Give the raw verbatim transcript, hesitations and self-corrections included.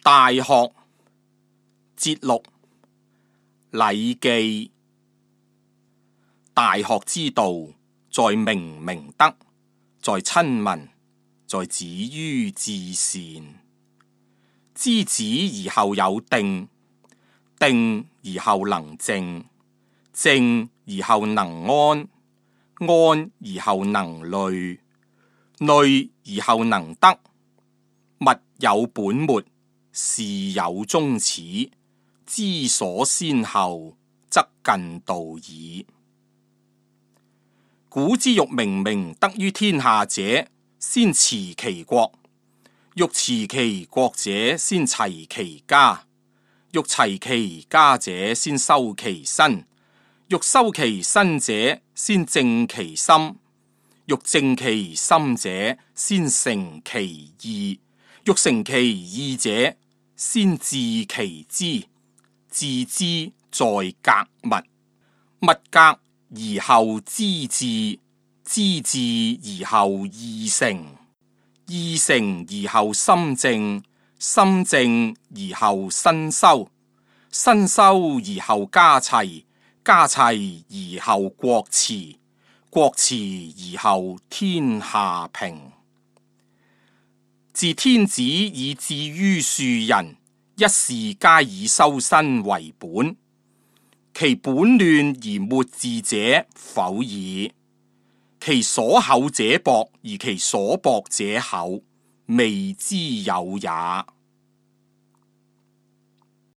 大學節錄禮記。大學之道，在明明德，在親民，在止於至善。知止而後有定，定而後能靜，靜而後能安，安而後能慮，慮而後能得。物有本末，事有終始，知所先後，則近道矣。古之欲明明德於天下者，先持其國；欲持其國者，先齊其家；欲齊其家者，先修其身；欲修其身者，先正其心；欲正其心者，先誠其意；欲誠其意者，先致其知。致知在格物，物格而後知至，知至而後意誠，意誠而後心正，心正而後身修，身修而後家齊，家齊而後國持，國持而後天下平。自天子以至於庶人，一事皆以修身為本。其本亂而末治者，否矣。其所厚者薄，而其所薄者厚，未之有也。